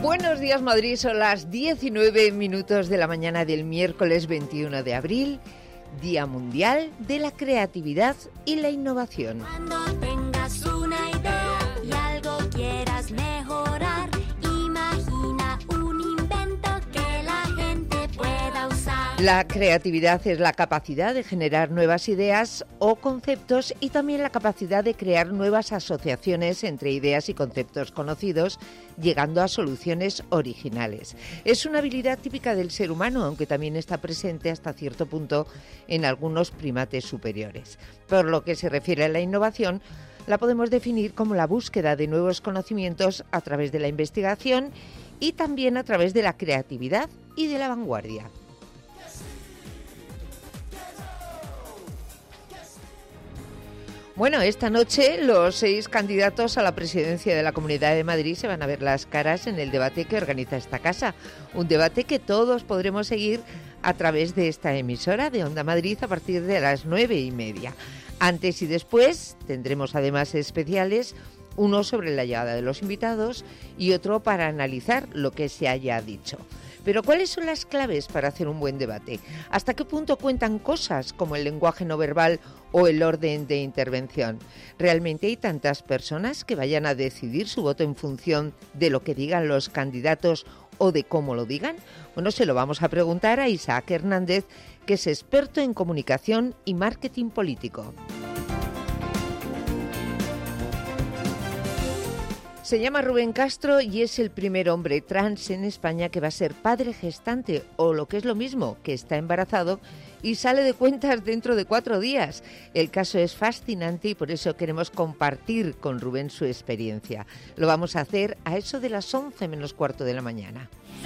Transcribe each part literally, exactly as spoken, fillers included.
Buenos días, Madrid. Son las diecinueve minutos de la mañana del miércoles veintiuno de abril, Día Mundial de la Creatividad y la Innovación. Cuando tengas una idea y algo quieras mejorar, imagina un invento que la gente pueda usar. La creatividad es la capacidad de generar nuevas ideas o conceptos y también la capacidad de crear nuevas asociaciones entre ideas y conceptos conocidos, llegando a soluciones originales. Es una habilidad típica del ser humano, aunque también está presente hasta cierto punto en algunos primates superiores. Por lo que se refiere a la innovación, la podemos definir como la búsqueda de nuevos conocimientos a través de la investigación y también a través de la creatividad y de la vanguardia. Bueno, esta noche los seis candidatos a la presidencia de la Comunidad de Madrid se van a ver las caras en el debate que organiza esta casa. Un debate que todos podremos seguir a través de esta emisora de Onda Madrid a partir de las nueve y media. Antes y después tendremos además especiales, uno sobre la llegada de los invitados y otro para analizar lo que se haya dicho. Pero ¿cuáles son las claves para hacer un buen debate? ¿Hasta qué punto cuentan cosas como el lenguaje no verbal o el orden de intervención? ¿Realmente hay tantas personas que vayan a decidir su voto en función de lo que digan los candidatos o de cómo lo digan? Bueno, se lo vamos a preguntar a Isaac Hernández, que es experto en comunicación y marketing político. Se llama Rubén Castro y es el primer hombre trans en España que va a ser padre gestante, o lo que es lo mismo, que está embarazado y sale de cuentas dentro de cuatro días. El caso es fascinante y por eso queremos compartir con Rubén su experiencia. Lo vamos a hacer a eso de las once menos cuarto de la mañana.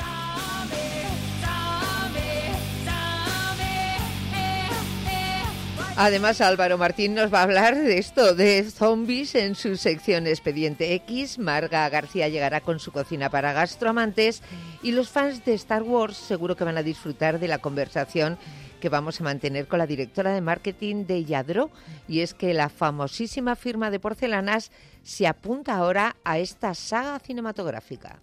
Además, Álvaro Martín nos va a hablar de esto, de zombies en su sección Expediente X. Marga García llegará con su cocina para gastroamantes y los fans de Star Wars seguro que van a disfrutar de la conversación que vamos a mantener con la directora de marketing de Lladró, y es que la famosísima firma de porcelanas se apunta ahora a esta saga cinematográfica.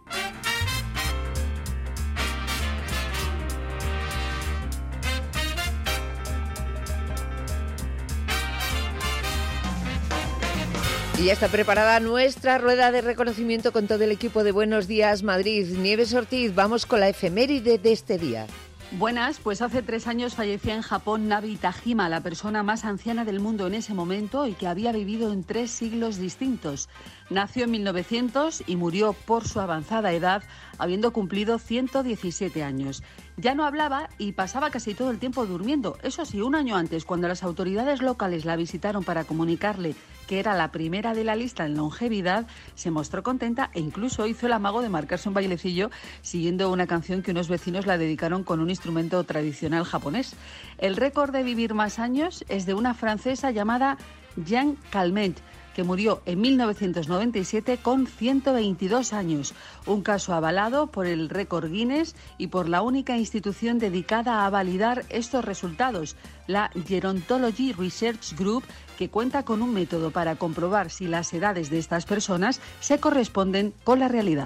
Y ya está preparada nuestra rueda de reconocimiento con todo el equipo de Buenos Días Madrid. Nieves Ortiz, vamos con la efeméride de este día. Buenas, pues hace tres años fallecía en Japón Nabi Tajima, la persona más anciana del mundo en ese momento y que había vivido en tres siglos distintos. Nació en mil novecientos y murió por su avanzada edad, habiendo cumplido ciento diecisiete años. Ya no hablaba y pasaba casi todo el tiempo durmiendo. Eso sí, un año antes, cuando las autoridades locales la visitaron para comunicarle que era la primera de la lista en longevidad, se mostró contenta e incluso hizo el amago de marcarse un bailecillo siguiendo una canción que unos vecinos la dedicaron con un instrumento tradicional japonés. El récord de vivir más años es de una francesa llamada Jeanne Calment, que murió en mil novecientos noventa y siete con ciento veintidós años. Un caso avalado por el récord Guinness y por la única institución dedicada a validar estos resultados, la Gerontology Research Group, que cuenta con un método para comprobar si las edades de estas personas se corresponden con la realidad.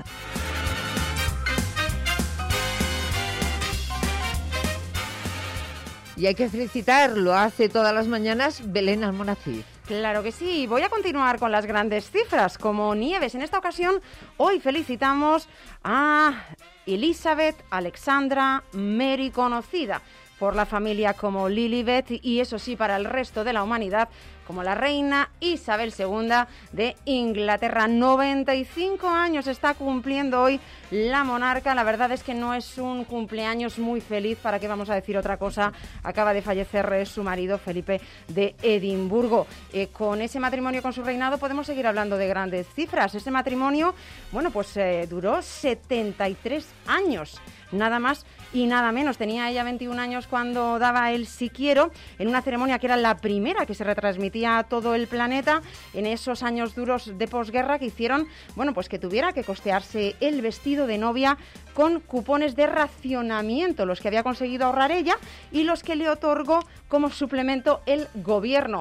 Y hay que felicitar, lo hace todas las mañanas Belén Almonacid. Claro que sí, voy a continuar con las grandes cifras, como Nieves. En esta ocasión, hoy felicitamos a Elizabeth Alexandra Mary, conocida por la familia como Lilibet, y eso sí, para el resto de la humanidad, como la reina Isabel segunda de Inglaterra. noventa y cinco años está cumpliendo hoy la monarca. La verdad es que no es un cumpleaños muy feliz, ¿para qué vamos a decir otra cosa? Acaba de fallecer eh, su marido Felipe de Edimburgo. Eh, con ese matrimonio, con su reinado, podemos seguir hablando de grandes cifras. Ese matrimonio, bueno, pues eh, duró setenta y tres años. Nada más y nada menos. Tenía ella veintiún años cuando daba el sí quiero, en una ceremonia que era la primera que se retransmitía a todo el planeta en esos años duros de posguerra, que hicieron, bueno, pues que tuviera que costearse el vestido de novia con cupones de racionamiento, los que había conseguido ahorrar ella y los que le otorgó como suplemento el gobierno.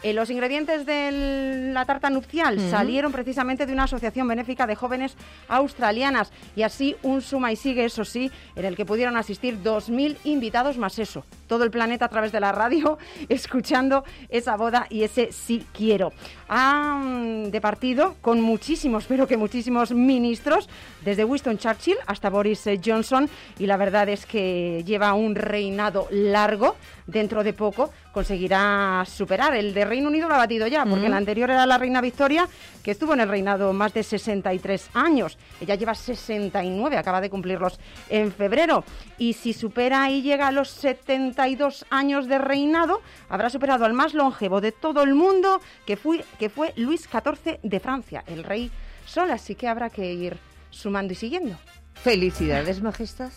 Eh, los ingredientes de la tarta nupcial uh-huh. salieron precisamente de una asociación benéfica de jóvenes australianas y así un suma y sigue, eso sí, en el que pudieron asistir dos mil invitados más eso. Todo el planeta a través de la radio escuchando esa boda y ese sí quiero. Ah, de partido con muchísimos, pero que muchísimos ministros, desde Winston Churchill hasta Boris Johnson, y la verdad es que lleva un reinado largo. Dentro de poco conseguirá superar. El de Reino Unido lo ha batido ya, porque mm. la anterior era la reina Victoria, que estuvo en el reinado más de sesenta y tres años. Ella lleva sesenta y nueve, acaba de cumplirlos en febrero. Y si supera y llega a los setenta y dos años de reinado, habrá superado al más longevo de todo el mundo, que fue, que fue Luis catorce de Francia, el rey Sol. Así que habrá que ir sumando y siguiendo. Felicidades, Majestad.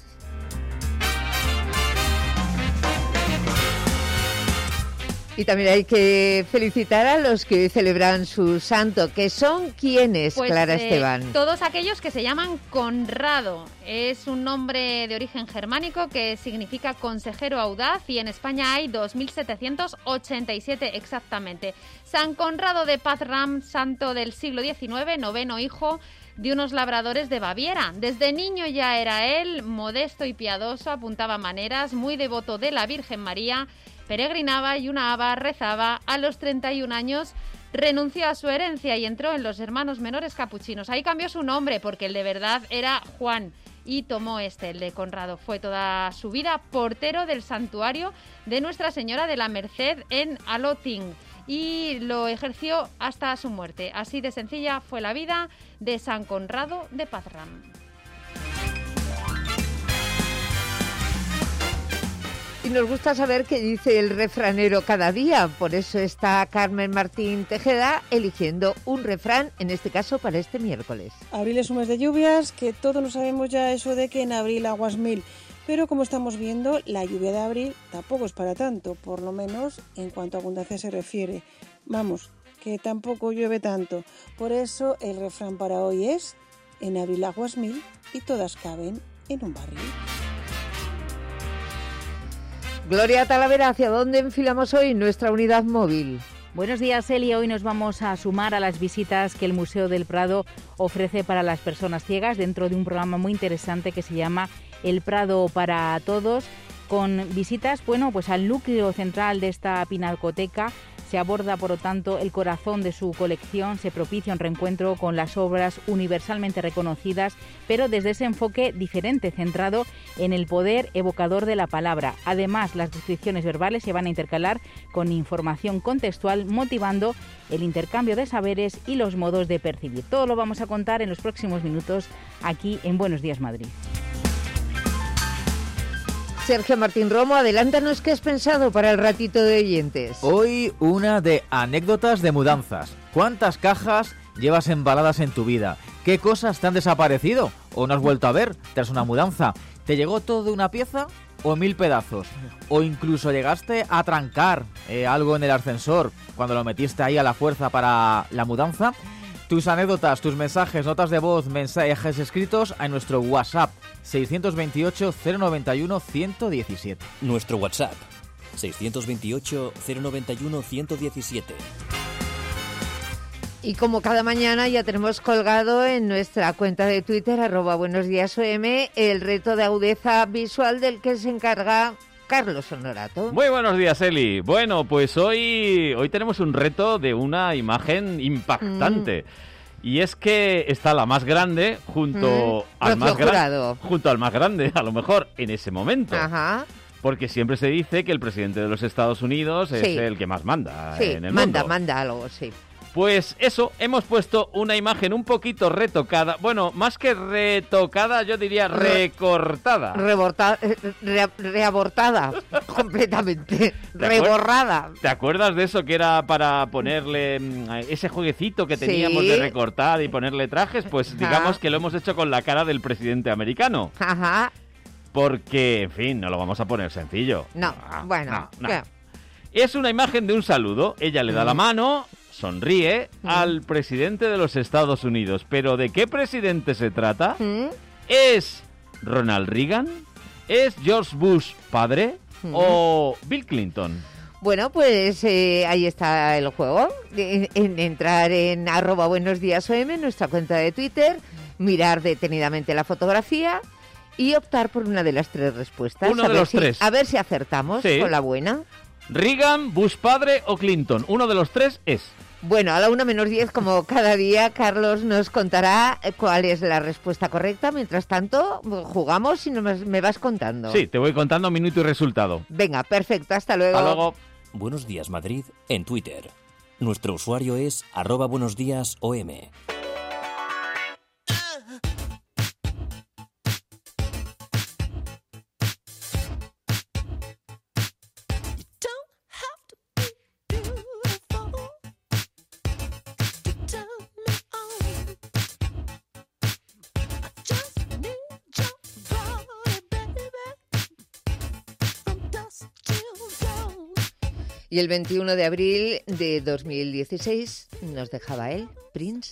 Y también hay que felicitar a los que hoy celebran su santo, que son ¿quiénes, pues, Clara eh, Esteban? Todos aquellos que se llaman Conrado. Es un nombre de origen germánico que significa consejero audaz y en España hay dos mil setecientos ochenta y siete exactamente. San Conrado de Pazram, santo del siglo diecinueve, noveno hijo de unos labradores de Baviera. Desde niño ya era él modesto y piadoso, apuntaba maneras, muy devoto de la Virgen María, peregrinaba y una aba rezaba. A los treinta y un años renunció a su herencia y entró en los hermanos menores capuchinos. Ahí cambió su nombre porque el de verdad era Juan y tomó este, el de Conrado. Fue toda su vida portero del santuario de Nuestra Señora de la Merced en Aloting y lo ejerció hasta su muerte. Así de sencilla fue la vida de San Conrado de Pazram. Y nos gusta saber qué dice el refranero cada día, por eso está Carmen Martín Tejeda eligiendo un refrán, en este caso para este miércoles. Abril es un mes de lluvias, que todos lo sabemos ya eso de que en abril aguas mil, pero como estamos viendo, la lluvia de abril tampoco es para tanto, por lo menos en cuanto a abundancia se refiere. Vamos, que tampoco llueve tanto, por eso el refrán para hoy es: en abril aguas mil y todas caben en un barril. Gloria Talavera, ¿hacia dónde enfilamos hoy nuestra unidad móvil? Buenos días, Eli. Hoy nos vamos a sumar a las visitas que el Museo del Prado ofrece para las personas ciegas dentro de un programa muy interesante que se llama El Prado para Todos, con visitas, bueno, pues al núcleo central de esta pinacoteca. Se aborda, por lo tanto, el corazón de su colección, se propicia un reencuentro con las obras universalmente reconocidas, pero desde ese enfoque diferente, centrado en el poder evocador de la palabra. Además, las descripciones verbales se van a intercalar con información contextual, motivando el intercambio de saberes y los modos de percibir. Todo lo vamos a contar en los próximos minutos aquí en Buenos Días Madrid. Sergio Martín Romo, adelántanos qué has pensado para el ratito de oyentes. Hoy una de anécdotas de mudanzas. ¿Cuántas cajas llevas embaladas en tu vida? ¿Qué cosas te han desaparecido o no has vuelto a ver tras una mudanza? ¿Te llegó todo de una pieza o mil pedazos? ¿O incluso llegaste a trancar eh, algo en el ascensor cuando lo metiste ahí a la fuerza para la mudanza? Tus anécdotas, tus mensajes, notas de voz, mensajes escritos a nuestro WhatsApp seiscientos veintiocho, cero noventa y uno, ciento diecisiete. Nuestro WhatsApp seiscientos veintiocho, cero noventa y uno, ciento diecisiete. Y como cada mañana ya tenemos colgado en nuestra cuenta de Twitter, arroba Buenos Días O M, el reto de agudeza visual del que se encarga Carlos Honorato. Muy buenos días, Eli. Bueno, pues hoy, hoy tenemos un reto de una imagen impactante. Mm. Y es que está la más grande junto, mm. al más gra- junto al más grande, a lo mejor, en ese momento. Ajá. Porque siempre se dice que el presidente de los Estados Unidos es sí. el que más manda sí, en el manda, mundo. manda algo, sí. Pues eso, hemos puesto una imagen un poquito retocada, bueno, más que retocada, yo diría recortada. Reborta, re, reabortada, completamente, ¿Te reborrada. ¿Te acuerdas de eso que era para ponerle ese jueguecito que teníamos sí. de recortar y ponerle trajes? Pues Ajá. digamos que lo hemos hecho con la cara del presidente americano. Ajá. Porque, en fin, no lo vamos a poner sencillo. No, no bueno. No, no. Claro. Es una imagen de un saludo, ella le da mm. la mano... Sonríe mm. al presidente de los Estados Unidos. ¿Pero de qué presidente se trata? ¿Mm? ¿Es Ronald Reagan? ¿Es George Bush padre? ¿Mm? ¿O Bill Clinton? Bueno, pues eh, ahí está el juego. En, en entrar en arroba buenos días O M, nuestra cuenta de Twitter, mirar detenidamente la fotografía y optar por una de las tres respuestas. Uno a de ver los si, tres. A ver si acertamos Sí. con la buena. Reagan, Bush padre o Clinton. Uno de los tres es. Bueno, a la una menos diez, como cada día, Carlos nos contará cuál es la respuesta correcta. Mientras tanto, jugamos y nos, me vas contando. Sí, te voy contando minuto y resultado. Venga, perfecto, hasta luego. Hasta luego. Buenos días, Madrid, en Twitter. Nuestro usuario es arroba buenos días O M. Y el veintiuno de abril de dos mil dieciséis nos dejaba él, Prince.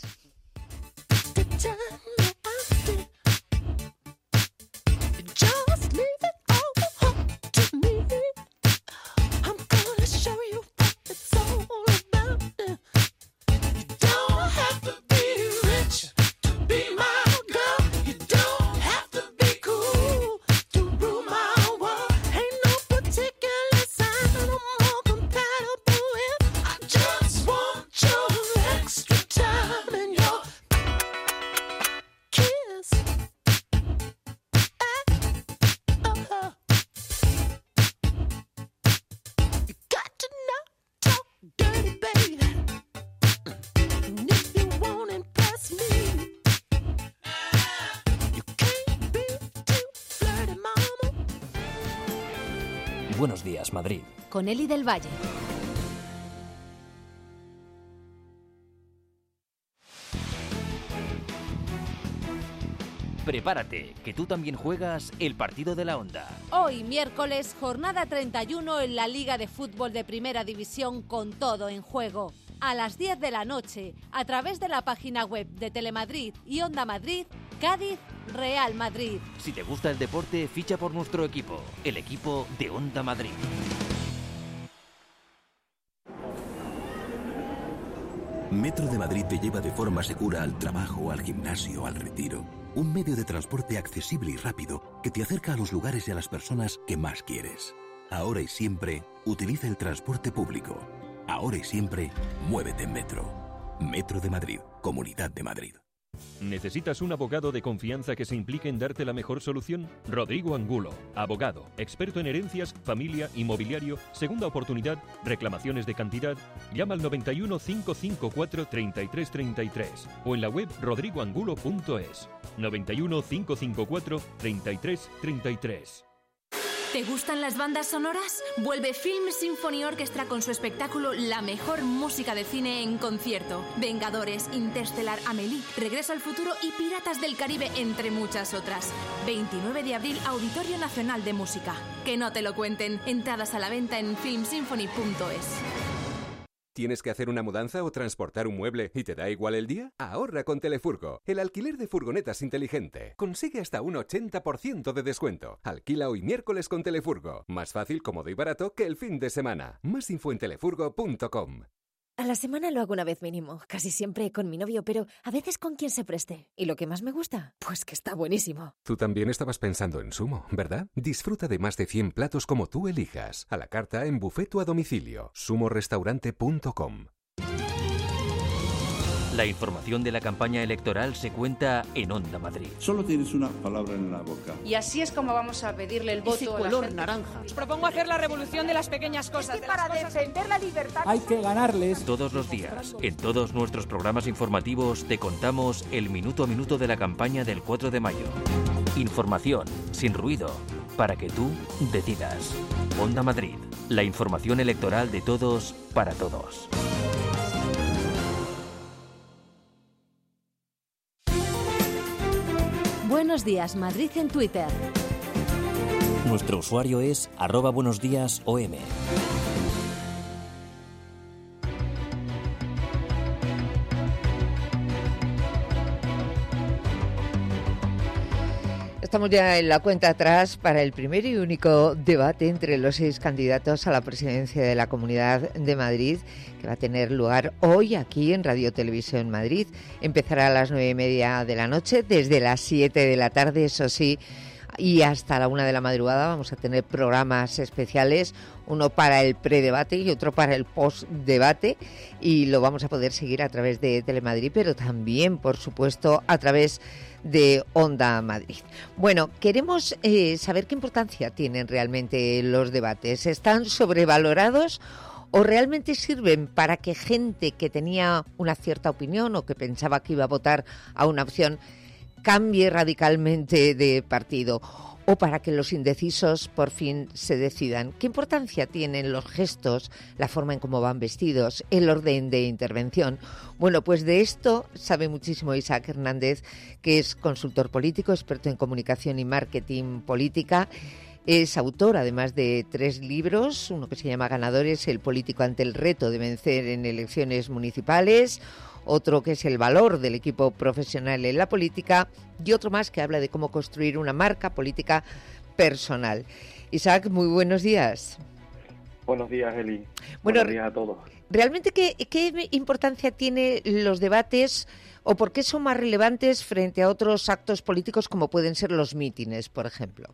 Buenos días, Madrid. Con Eli del Valle. Prepárate, que tú también juegas el partido de la Onda. Hoy, miércoles, jornada treinta y uno en la Liga de Fútbol de Primera División con todo en juego. A las diez de la noche, a través de la página web de Telemadrid y Onda Madrid, Cádiz, Real Madrid. Si te gusta el deporte, ficha por nuestro equipo, el equipo de Onda Madrid. Metro de Madrid te lleva de forma segura al trabajo, al gimnasio, al retiro. Un medio de transporte accesible y rápido que te acerca a los lugares y a las personas que más quieres. Ahora y siempre, utiliza el transporte público. Ahora y siempre, muévete en Metro. Metro de Madrid, Comunidad de Madrid. ¿Necesitas un abogado de confianza que se implique en darte la mejor solución? Rodrigo Angulo, abogado, experto en herencias, familia, inmobiliario, segunda oportunidad, reclamaciones de cantidad. Llama al noventa y uno, cinco cinco cuatro, treinta y tres treinta y tres o en la web rodrigo angulo punto es. noventa y uno, cinco cinco cuatro, treinta y tres treinta y tres. ¿Te gustan las bandas sonoras? Vuelve Film Symphony Orchestra con su espectáculo La mejor música de cine en concierto. Vengadores, Interstellar, Amélie, Regreso al futuro y Piratas del Caribe, entre muchas otras. veintinueve de abril, Auditorio Nacional de Música. Que no te lo cuenten. Entradas a la venta en film symphony punto es. ¿Tienes que hacer una mudanza o transportar un mueble y te da igual el día? Ahorra con Telefurgo, el alquiler de furgonetas inteligente. Consigue hasta un ochenta por ciento de descuento. Alquila hoy miércoles con Telefurgo. Más fácil, cómodo y barato que el fin de semana. Más info en telefurgo punto com. A la semana lo hago una vez mínimo, casi siempre con mi novio, pero a veces con quien se preste. ¿Y lo que más me gusta? Pues que está buenísimo. Tú también estabas pensando en Sumo, ¿verdad? Disfruta de más de cien platos como tú elijas. A la carta en buffet o a domicilio. sumo restaurante punto com. La información de la campaña electoral se cuenta en Onda Madrid. Solo tienes una palabra en la boca. Y así es como vamos a pedirle el voto Ese a color la gente. naranja. Os propongo hacer la revolución de las pequeñas cosas. Es que de las para cosas... defender la libertad... Hay que ganarles. Todos los días, en todos nuestros programas informativos, te contamos el minuto a minuto de la campaña del cuatro de mayo. Información, sin ruido, para que tú decidas. Onda Madrid, la información electoral de todos para todos. Buenos días, Madrid en Twitter. Nuestro usuario es arroba buenos días O M. Estamos ya en la cuenta atrás para el primer y único debate entre los seis candidatos a la presidencia de la Comunidad de Madrid, que va a tener lugar hoy aquí en Radio Televisión Madrid. Empezará a las nueve y media de la noche, desde las siete de la tarde, eso sí, y hasta la una de la madrugada vamos a tener programas especiales, uno para el predebate y otro para el postdebate, y lo vamos a poder seguir a través de Telemadrid, pero también, por supuesto, a través de Onda Madrid. Bueno, queremos eh, saber qué importancia tienen realmente los debates. ¿Están sobrevalorados o realmente sirven para que gente que tenía una cierta opinión o que pensaba que iba a votar a una opción cambie radicalmente de partido, o para que los indecisos por fin se decidan? ¿Qué importancia tienen los gestos, la forma en cómo van vestidos, el orden de intervención? Bueno, pues de esto sabe muchísimo Isaac Hernández, que es consultor político, experto en comunicación y marketing política. Es autor, además, de tres libros, uno que se llama Ganadores, el político ante el reto de vencer en elecciones municipales, otro que es El valor del equipo profesional en la política, y otro más que habla de cómo construir una marca política personal. Isaac, muy buenos días. Buenos días, Eli. Bueno, buenos días a todos. ¿Realmente qué, qué importancia tienen los debates o por qué son más relevantes frente a otros actos políticos como pueden ser los mítines, por ejemplo?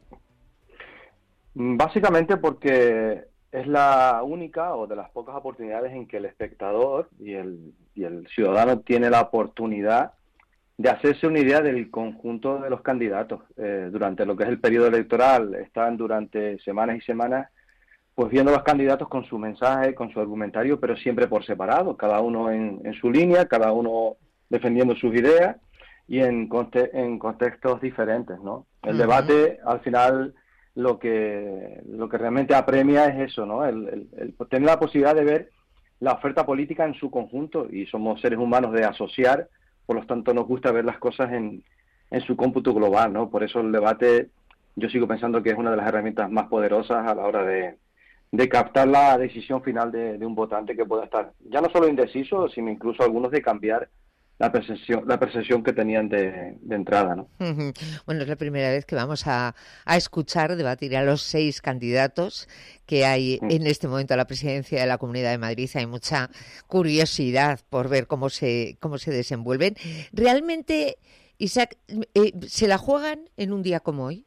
Básicamente porque es la única o de las pocas oportunidades en que el espectador y el, y el ciudadano tiene la oportunidad de hacerse una idea del conjunto de los candidatos. Eh, durante lo que es el periodo electoral, están durante semanas y semanas pues viendo los candidatos con su mensaje, con su argumentario, pero siempre por separado, cada uno en, en su línea, cada uno defendiendo sus ideas y en, conte en contextos diferentes, ¿no? El uh-huh. debate, al final, lo que lo que realmente apremia es eso, ¿no? El, el, el tener la posibilidad de ver la oferta política en su conjunto, y somos seres humanos de asociar, por lo tanto nos gusta ver las cosas en, en su cómputo global, ¿no? Por eso el debate, yo sigo pensando que es una de las herramientas más poderosas a la hora de, de captar la decisión final de, de un votante que pueda estar, ya no solo indeciso, sino incluso algunos de cambiar la percepción, la percepción que tenían de, de entrada, ¿no? Uh-huh. Bueno, es la primera vez que vamos a, a escuchar debatir a los seis candidatos que hay uh-huh. en este momento a la presidencia de la Comunidad de Madrid. Hay mucha curiosidad por ver cómo se cómo se desenvuelven. ¿Realmente, Isaac, eh, se la juegan en un día como hoy?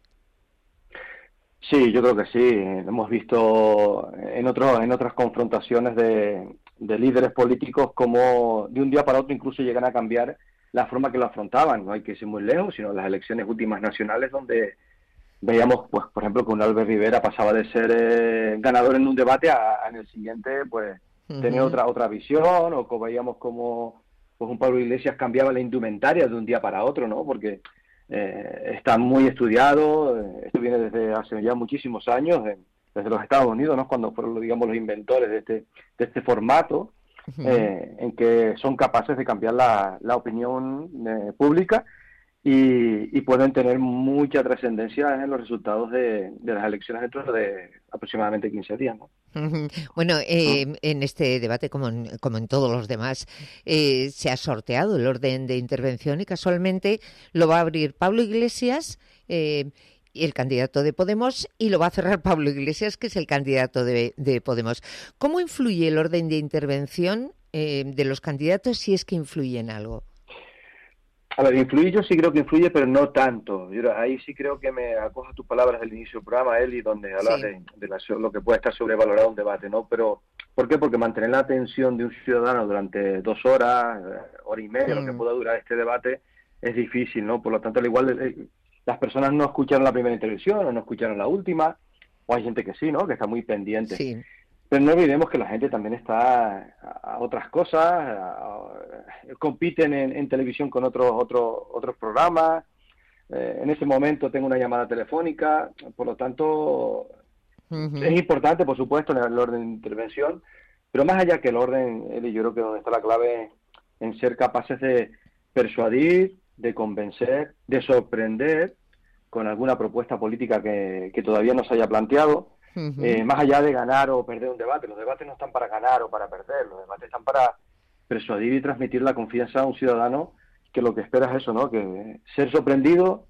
Sí, yo creo que sí. Hemos visto en otros en otras confrontaciones de, de líderes políticos como de un día para otro incluso llegan a cambiar la forma que lo afrontaban. No hay que ir muy lejos, sino las elecciones últimas nacionales, donde veíamos, pues, por ejemplo, que un Albert Rivera pasaba de ser eh, ganador en un debate a, a en el siguiente, pues, uh-huh. tener otra otra visión, o que veíamos como pues un Pablo Iglesias cambiaba la indumentaria de un día para otro, ¿no? Porque Eh, está muy estudiado, eh, esto viene desde hace ya muchísimos años, eh, desde los Estados Unidos, ¿no? Cuando fueron, digamos, los inventores de este, de este formato, uh-huh. eh, en que son capaces de cambiar la, la opinión eh, pública y, y pueden tener mucha trascendencia en los resultados de, de las elecciones dentro de aproximadamente quince días, ¿no? Uh-huh. Bueno, eh, uh-huh. en este debate, como en, como en todos los demás, eh, se ha sorteado el orden de intervención y casualmente lo va a abrir Pablo Iglesias, eh, el candidato de Podemos, y lo va a cerrar Pablo Iglesias, que es el candidato de, de Podemos. ¿Cómo influye el orden de intervención eh, de los candidatos, si es que influye en algo? A ver, influye, yo sí creo que influye, pero no tanto. Yo ahí sí creo que me acojo a tus palabras del inicio del programa, Eli, donde hablas sí. de, de la, lo que puede estar sobrevalorado un debate, ¿no? Pero, ¿por qué? Porque mantener la atención de un ciudadano durante dos horas, hora y media, mm. lo que pueda durar este debate, es difícil, ¿no? Por lo tanto, al igual, eh, las personas no escucharon la primera intervención o no escucharon la última, o hay gente que sí, ¿no? Que está muy pendiente. Sí. Pero no olvidemos que la gente también está a otras cosas, a, a, compiten en, en televisión con otros otros otros programas. Eh, en ese momento tengo una llamada telefónica, por lo tanto uh-huh. es importante, por supuesto, el, el orden de intervención, pero más allá que el orden, Eli, yo creo que donde está la clave en ser capaces de persuadir, de convencer, de sorprender con alguna propuesta política que, que todavía no se haya planteado. Uh-huh. Eh, más allá de ganar o perder un debate, los debates no están para ganar o para perder, los debates están para persuadir y transmitir la confianza a un ciudadano que lo que espera es eso, ¿no? Que ser sorprendido,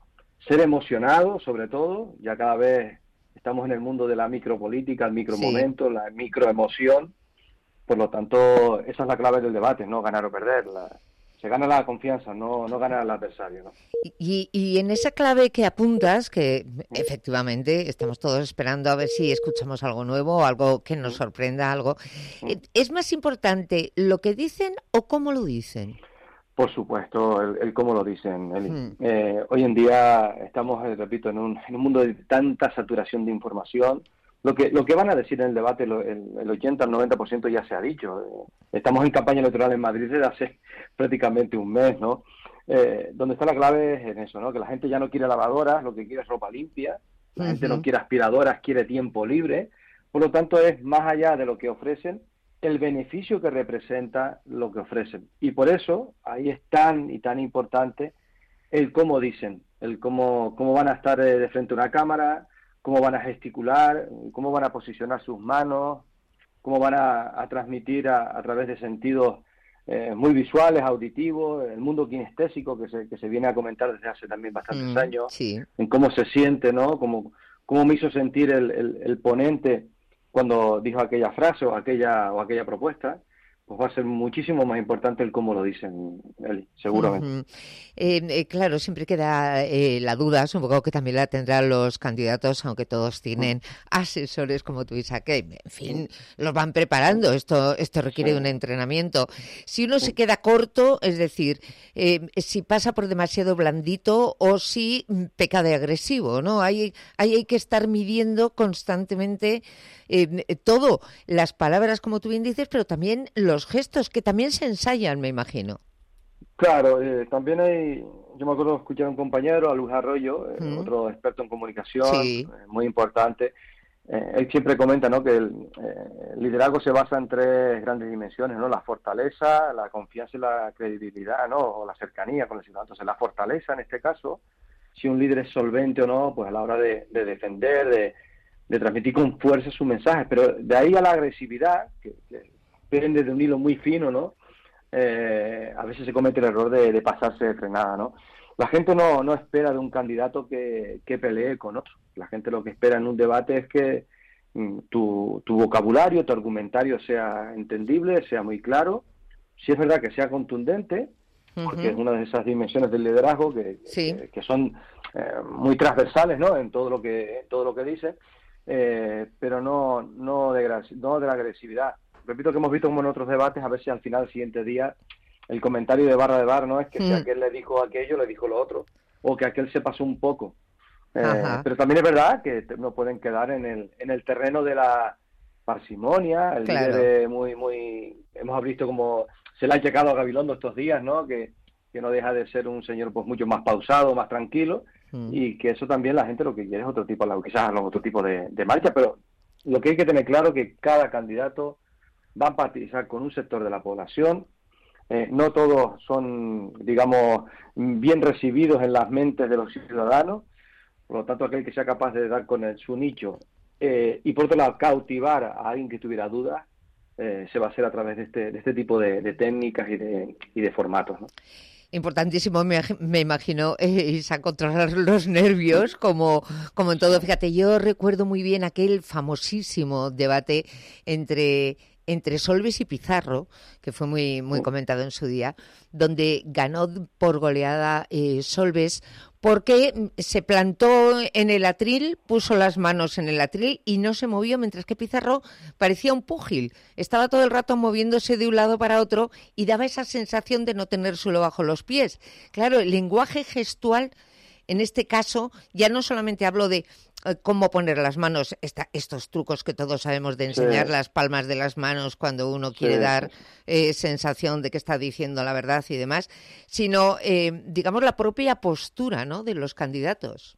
ser emocionado, sobre todo, ya cada vez estamos en el mundo de la micropolítica, el micromomento, sí. la microemoción, por lo tanto, esa es la clave del debate, no ganar o perder, la, se gana la confianza, no, no gana el adversario, ¿no? Y, y en esa clave que apuntas, que efectivamente estamos todos esperando a ver si escuchamos algo nuevo, algo que nos sorprenda, algo, ¿es más importante lo que dicen o cómo lo dicen? Por supuesto, el, el cómo lo dicen, Eli. Hmm. Eh, hoy en día estamos, eh, repito, en un, en un mundo de tanta saturación de información. Lo que lo que van a decir en el debate, lo, el, el ochenta al noventa por ciento ya se ha dicho. Eh, estamos en campaña electoral en Madrid desde hace prácticamente un mes, ¿no? Eh, donde está la clave es en eso, ¿no? Que la gente ya no quiere lavadoras, lo que quiere es ropa limpia. La uh-huh. gente no quiere aspiradoras, quiere tiempo libre. Por lo tanto, es más allá de lo que ofrecen, el beneficio que representa lo que ofrecen. Y por eso, ahí es tan y tan importante el cómo dicen, el cómo, cómo van a estar de frente a una cámara, cómo van a gesticular, cómo van a posicionar sus manos, cómo van a, a transmitir a, a través de sentidos eh, muy visuales, auditivos, el mundo kinestésico que se, que se viene a comentar desde hace también bastantes mm, años, sí. en cómo se siente, ¿no? Cómo, cómo me hizo sentir el, el, el ponente cuando dijo aquella frase o aquella o aquella propuesta, pues va a ser muchísimo más importante el cómo lo dicen, Eli, seguramente. Uh-huh. eh, eh, claro, siempre queda eh, la duda, supongo que también la tendrán los candidatos, aunque todos tienen uh-huh. asesores como tú, Isaac, que en fin, los van preparando, esto esto requiere sí. un entrenamiento. Si uno se queda corto, es decir, eh, si pasa por demasiado blandito o si peca de agresivo, ¿no? Ahí, ahí hay que estar midiendo constantemente eh, todo, las palabras, como tú bien dices, pero también los los gestos que también se ensayan, me imagino. Claro, eh, también hay, yo me acuerdo de escuchar a un compañero, a Luis Arroyo, eh, mm. otro experto en comunicación, sí. eh, muy importante. Eh, él siempre comenta, ¿no?, que el, eh, el liderazgo se basa en tres grandes dimensiones, ¿no? La fortaleza, la confianza y la credibilidad, ¿no? O la cercanía con el ciudadano. Entonces, la fortaleza, en este caso, si un líder es solvente o no, pues a la hora de, de defender, de, de transmitir con fuerza su mensaje. Pero de ahí a la agresividad, que, que depende de un hilo muy fino, ¿no? Eh, a veces se comete el error de, de pasarse de frenada, ¿no? La gente no, no espera de un candidato que, que pelee con otro. La gente lo que espera en un debate es que mm, tu, tu vocabulario, tu argumentario sea entendible, sea muy claro. Si es verdad que sea contundente, uh-huh. porque es una de esas dimensiones del liderazgo que, sí. que, que son eh, muy transversales, ¿no? En todo lo que, en todo lo que dice, eh, pero no, no, de, no de la agresividad. Repito que hemos visto como en otros debates, a ver si al final, el siguiente día, el comentario de barra de bar no es que mm. si aquel le dijo aquello, le dijo lo otro, o que aquel se pasó un poco. Eh, pero también es verdad que no pueden quedar en el en el terreno de la parsimonia, el claro. líder muy, muy... Hemos visto como se le ha llegado a Gabilondo estos días, ¿no? Que, que no deja de ser un señor pues mucho más pausado, más tranquilo, mm. y que eso también la gente lo que quiere es otro tipo, quizás otro tipo de, de marcha, pero lo que hay que tener claro es que cada candidato va a empatizar con un sector de la población, eh, no todos son, digamos, bien recibidos en las mentes de los ciudadanos, por lo tanto aquel que sea capaz de dar con el, su nicho eh, y por otro lado cautivar a alguien que tuviera dudas, eh, se va a hacer a través de este, de este tipo de, de técnicas y de, y de formatos, ¿no? Importantísimo, me, me imagino, eh, Isa, controlar los nervios, como, como en todo. Fíjate, yo recuerdo muy bien aquel famosísimo debate entre... entre Solbes y Pizarro, que fue muy muy comentado en su día, donde ganó por goleada eh, Solbes porque se plantó en el atril, puso las manos en el atril y no se movió, mientras que Pizarro parecía un púgil. Estaba todo el rato moviéndose de un lado para otro y daba esa sensación de no tener suelo bajo los pies. Claro, el lenguaje gestual, en este caso, ya no solamente hablo de cómo poner las manos, esta, estos trucos que todos sabemos de enseñar sí. las palmas de las manos cuando uno quiere sí. dar eh, sensación de que está diciendo la verdad y demás, sino, eh, digamos, la propia postura, ¿no?, de los candidatos.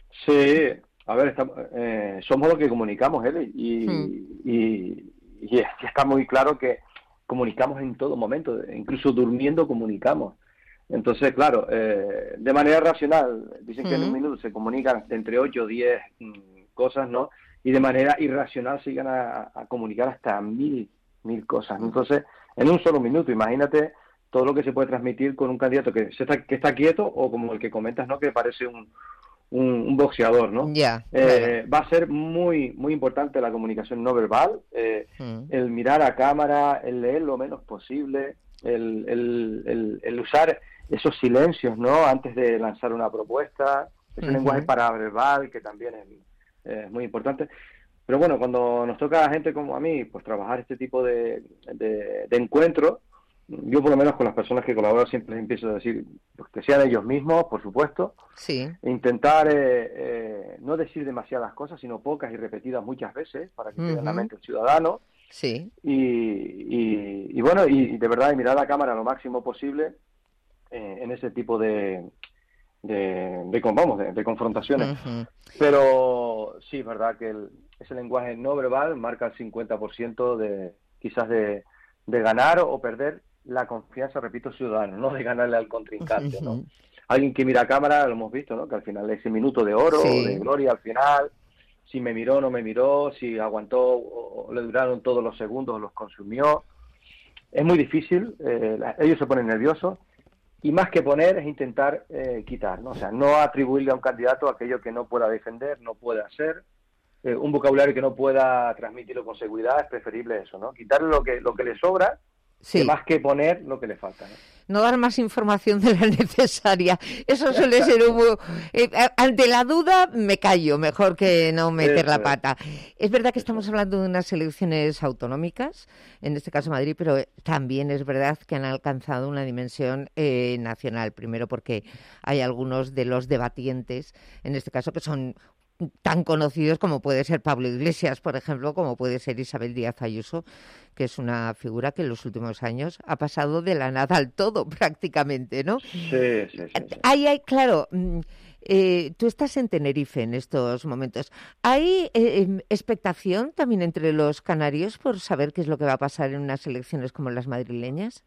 Sí, a ver, está, eh, somos lo que comunicamos, Eli, y, hmm. y, y está muy claro que comunicamos en todo momento, incluso durmiendo comunicamos. Entonces, claro, eh, de manera racional, dicen que uh-huh. en un minuto se comunican entre ocho o diez mm, cosas, ¿no? Y de manera irracional se llegan a, a comunicar hasta mil, mil cosas. Entonces, en un solo minuto, imagínate todo lo que se puede transmitir con un candidato que, se está, que está quieto o como el que comentas, ¿no?, que parece un, un, un boxeador, ¿no? Ya, eh, claro. Va a ser muy muy importante la comunicación no verbal, eh, Mm. el mirar a cámara, el leer lo menos posible, el, el, el, el usar esos silencios, ¿no? Antes de lanzar una propuesta, ese Ujú. lenguaje paraverbal que también es, es muy importante. Pero bueno, cuando nos toca a gente como a mí, pues trabajar este tipo de, de, de encuentros, yo por lo menos con las personas que colaboro siempre les empiezo a decir pues, que sean ellos mismos, por supuesto, Sí. intentar eh, eh, no decir demasiadas cosas, sino pocas y repetidas muchas veces para que quede en la Ujú. mente el ciudadano. Sí. Y, y, y bueno, y, y de verdad, y mirar a la cámara lo máximo posible eh, en ese tipo de, de, de, con- vamos, de, de confrontaciones. Ujú. Pero sí, es verdad que el, ese lenguaje no verbal marca el cincuenta por ciento de quizás de, de ganar o perder la confianza, repito, ciudadano, no de ganarle al contrincante, ¿no? Ujú. Alguien que mira a cámara, lo hemos visto, ¿no? Que al final ese minuto de oro, Sí. de gloria al final, si me miró o no me miró, si aguantó o o le duraron todos los segundos o los consumió. Es muy difícil, eh, la- ellos se ponen nerviosos y más que poner es intentar eh, quitar, ¿no? O sea, no atribuirle a un candidato aquello que no pueda defender, no pueda hacer, eh, un vocabulario que no pueda transmitirlo con seguridad, es preferible eso, ¿no? Quitarle lo que, lo que le sobra, Sí. que más que poner lo que le falta, ¿no? No dar más información de la necesaria. Eso suele ser un... eh, ante la duda me callo, mejor que no meter la Eso es. pata. Es verdad que estamos hablando de unas elecciones autonómicas, en este caso Madrid, pero también es verdad que han alcanzado una dimensión eh, nacional. Primero porque hay algunos de los debatientes, en este caso, que son tan conocidos como puede ser Pablo Iglesias, por ejemplo, como puede ser Isabel Díaz Ayuso, que es una figura que en los últimos años ha pasado de la nada al todo prácticamente, ¿no? Sí, sí, sí. sí. Ahí hay, claro, mm, eh, tú estás en Tenerife en estos momentos. ¿Hay eh, em, expectación también entre los canarios por saber qué es lo que va a pasar en unas elecciones como las madrileñas?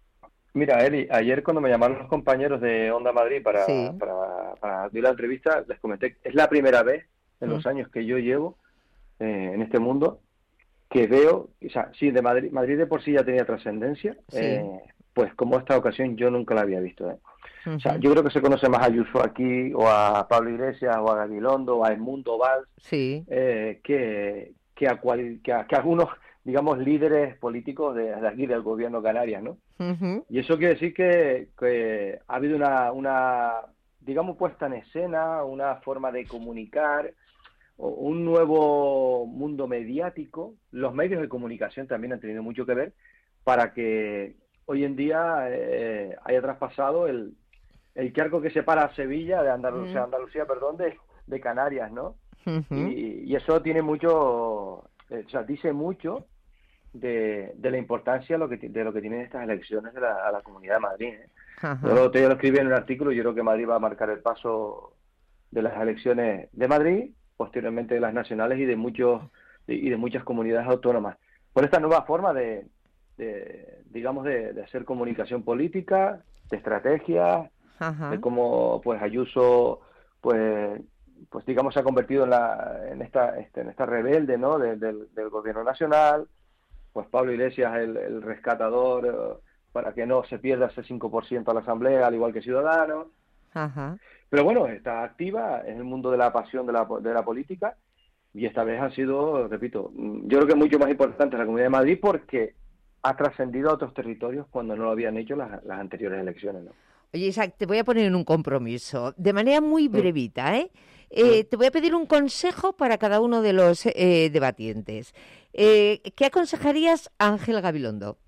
Mira, Eli, ayer cuando me llamaron los compañeros de Onda Madrid para, Sí. para, para abrir la entrevista, les comenté que es la primera vez en los Mm. años que yo llevo eh, en este mundo que veo, o sea, sí, de Madrid, Madrid de por sí ya tenía trascendencia, Sí. eh, pues como esta ocasión yo nunca la había visto. ¿eh? O sea, Ujú. yo creo que se conoce más a Ayuso aquí, o a Pablo Iglesias, o a Gabilondo, o a Edmundo Valls, Sí. eh, que, que, a cual, que, a, que a algunos, digamos, líderes políticos de, de aquí del gobierno Canarias, ¿no? Ujú. Y eso quiere decir que, que ha habido una, una, digamos, puesta en escena, una forma de comunicar, o un nuevo mundo mediático. Los medios de comunicación también han tenido mucho que ver para que hoy en día eh, haya traspasado el, el charco que separa a Sevilla de Andalucía, Mm. Andalucía, perdón, de, de Canarias, ¿no? Ujú. Y, y eso tiene mucho, eh, o sea, dice mucho de, de la importancia lo que, ti- de lo que tienen estas elecciones de la, a la Comunidad de Madrid. ¿eh? Ajá. Yo lo, te lo escribí en un artículo, yo creo que Madrid va a marcar el paso de las elecciones de Madrid, posteriormente de las nacionales y de muchos de- y de muchas comunidades autónomas. Por esta nueva forma de, de, digamos, de, de hacer comunicación política, de estrategia, Ajá. de cómo pues Ayuso pues pues digamos se ha convertido en la en esta este, en esta rebelde, ¿no? de- del, del gobierno nacional, pues Pablo Iglesias el, el rescatador eh, para que no se pierda ese cinco por ciento a la Asamblea, al igual que Ciudadanos. Ajá. Pero bueno, está activa en el mundo de la pasión de la, de la política y esta vez ha sido, repito, mm, yo creo que es mucho más importante la Comunidad de Madrid porque ha trascendido a otros territorios cuando no lo habían hecho las, las anteriores elecciones, ¿no? Oye, Isaac, te voy a poner en un compromiso, de manera muy brevita, ¿eh? Eh, te voy a pedir un consejo para cada uno de los eh, debatientes. Eh, ¿Qué aconsejarías a Ángel Gabilondo?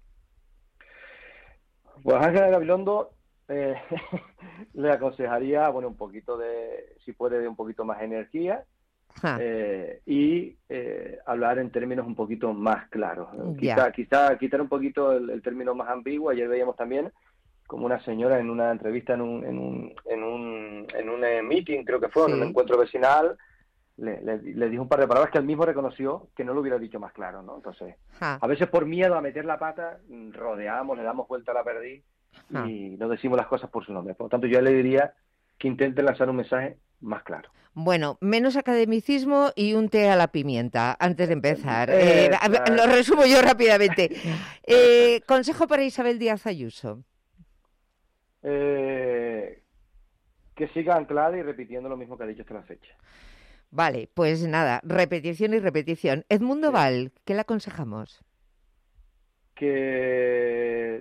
Pues Ángela Gabilondo eh, le aconsejaría, bueno, un poquito de, si puede, de un poquito más energía Ja. eh, y eh, hablar en términos un poquito más claros. Ya. Quizá, quizá quitar un poquito el, el término más ambiguo. Ayer veíamos también como una señora en una entrevista en un, en un, en un, en un eh, meeting, creo que fue, en Sí. un encuentro vecinal, le, le, le dijo un par de palabras que él mismo reconoció que no lo hubiera dicho más claro, ¿no? Entonces, Ja. a veces por miedo a meter la pata, mm, rodeamos, le damos vuelta a la perdiz Ja. y no decimos las cosas por su nombre. Por lo tanto, yo le diría que intente lanzar un mensaje más claro. Bueno, menos academicismo y un té a la pimienta antes de empezar. Eh, Eh, a ver, lo resumo yo rápidamente. Eh, consejo para Isabel Díaz Ayuso. Eh, que siga anclada y repitiendo lo mismo que ha dicho hasta la fecha. Vale, pues nada, repetición y repetición. Edmundo Val, ¿qué le aconsejamos? Que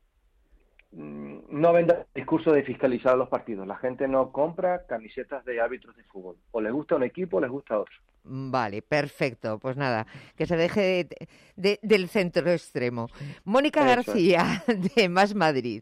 no venda el discurso de fiscalizar los partidos. La gente no compra camisetas de árbitros de fútbol. O les gusta un equipo o les gusta otro. Vale, perfecto. Pues nada, que se deje de, de, del centro extremo. Mónica Eso García, es. de Más Madrid.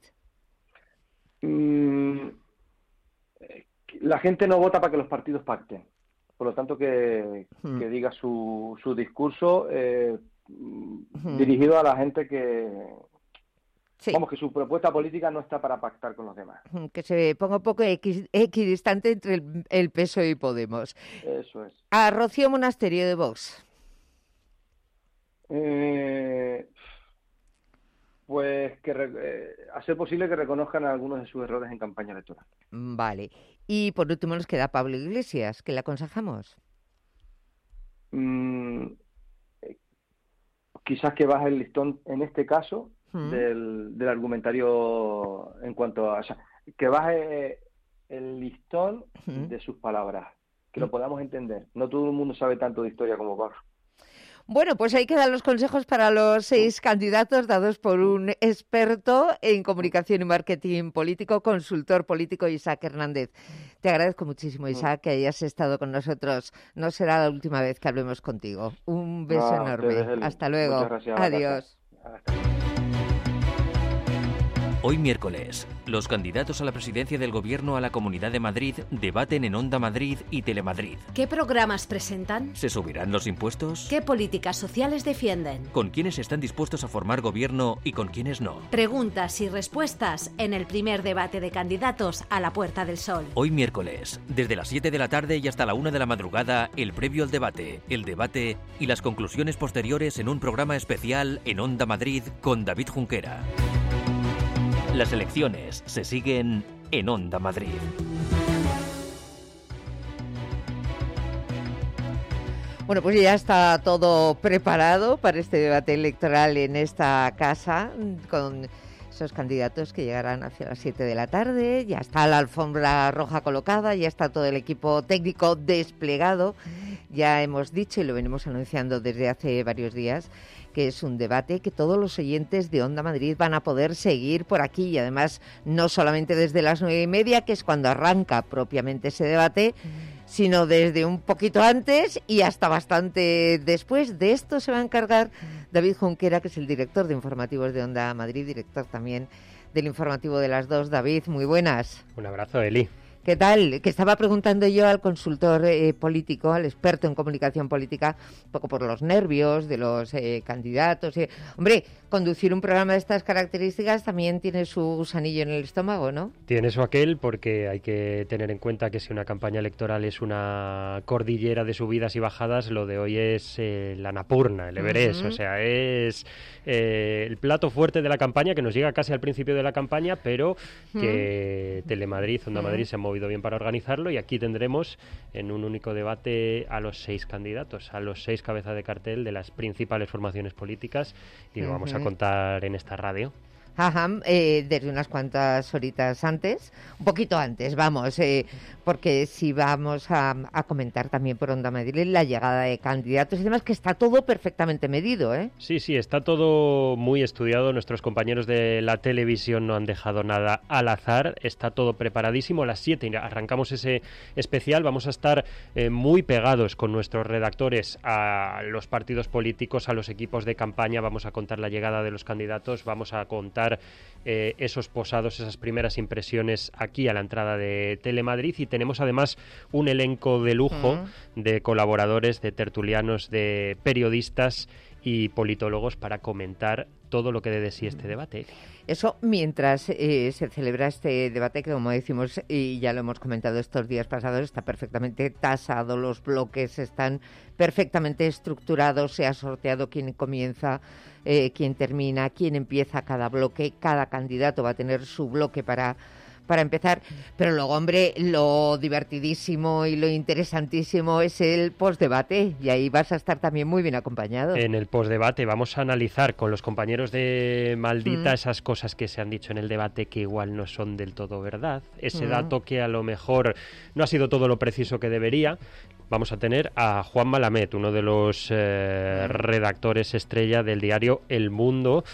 Mm, la gente no vota para que los partidos pacten. Por lo tanto, que, hmm. que diga su, su discurso eh, hmm. dirigido a la gente que... Sí. Vamos, que su propuesta política no está para pactar con los demás. Que se ponga un poco equi- equidistante entre el, el P S O E y Podemos. Eso es. A Rocío Monasterio de Vox. Eh, pues que eh, a ser posible que reconozcan algunos de sus errores en campaña electoral. Vale. Y por último nos queda Pablo Iglesias, ¿qué le aconsejamos? Mm, eh, quizás que baje el listón en este caso mm. del, del argumentario en cuanto a... O sea, que baje el listón mm. de sus palabras, que mm. lo podamos entender. No todo el mundo sabe tanto de historia como Carlos. Bueno, pues ahí quedan los consejos para los seis candidatos dados por un experto en comunicación y marketing político, consultor político, Isaac Hernández. Te agradezco muchísimo, Isaac, que hayas estado con nosotros. No será la última vez que hablemos contigo. Un beso ah, enorme. Hasta luego. Muchas gracias. Adiós. Hoy miércoles, los candidatos a la presidencia del Gobierno a la Comunidad de Madrid debaten en Onda Madrid y Telemadrid. ¿Qué programas presentan? ¿Se subirán los impuestos? ¿Qué políticas sociales defienden? ¿Con quiénes están dispuestos a formar gobierno y con quiénes no? Preguntas y respuestas en el primer debate de candidatos a la Puerta del Sol. Hoy miércoles, desde las siete de la tarde y hasta la una de la madrugada, el previo al debate, el debate y las conclusiones posteriores en un programa especial en Onda Madrid con David Junquera. Las elecciones se siguen en Onda Madrid. Bueno, pues ya está todo preparado para este debate electoral en esta casa, con esos candidatos que llegarán hacia las siete de la tarde. Ya está la alfombra roja colocada, ya está todo el equipo técnico desplegado. Ya hemos dicho y lo venimos anunciando desde hace varios días que es un debate que todos los oyentes de Onda Madrid van a poder seguir por aquí, y además no solamente desde las nueve y media, que es cuando arranca propiamente ese debate, sino desde un poquito antes y hasta bastante después. De esto se va a encargar David Junquera, que es el director de informativos de Onda Madrid, director también del informativo de las dos. David, muy buenas. Un abrazo, Eli. ¿Qué tal? Que estaba preguntando yo al consultor eh, político, al experto en comunicación política, un poco por los nervios de los eh, candidatos. Eh. Hombre, conducir un programa de estas características también tiene su gusanillo en el estómago, ¿no? Tiene su aquel, porque hay que tener en cuenta que si una campaña electoral es una cordillera de subidas y bajadas, lo de hoy es eh, la Annapurna, el Everest. Uh-huh. O sea, es eh, el plato fuerte de la campaña, que nos llega casi al principio de la campaña, pero que uh-huh. Telemadrid, Onda uh-huh. Madrid se ha movido bien para organizarlo, y aquí tendremos en un único debate a los seis candidatos, a los seis cabezas de cartel de las principales formaciones políticas, y lo uh-huh. vamos a contar en esta radio. Ajá, eh, desde unas cuantas horitas antes, un poquito antes, vamos, eh, porque si vamos a, a comentar también por Onda Madrid la llegada de candidatos y demás, que está todo perfectamente medido, ¿eh? Sí, sí, está todo muy estudiado. Nuestros compañeros de la televisión no han dejado nada al azar, está todo preparadísimo. A las siete arrancamos ese especial, vamos a estar eh, muy pegados con nuestros redactores a los partidos políticos, a los equipos de campaña, vamos a contar la llegada de los candidatos, vamos a contar Eh, esos posados, esas primeras impresiones aquí a la entrada de Telemadrid, y tenemos además un elenco de lujo uh-huh. de colaboradores, de tertulianos, de periodistas y politólogos para comentar todo lo que dé de sí este debate. Eso mientras eh, se celebra este debate, que como decimos y ya lo hemos comentado estos días pasados, está perfectamente tasado, los bloques están perfectamente estructurados, se ha sorteado quién comienza, eh, quién termina, quién empieza cada bloque, cada candidato va a tener su bloque para para empezar. Pero luego, hombre, lo divertidísimo y lo interesantísimo es el postdebate, y ahí vas a estar también muy bien acompañado. En el postdebate vamos a analizar con los compañeros de Maldita mm. esas cosas que se han dicho en el debate que igual no son del todo verdad, ese mm. dato que a lo mejor no ha sido todo lo preciso que debería. Vamos a tener a Juan Malamet, uno de los eh, redactores estrella del diario El Mundo.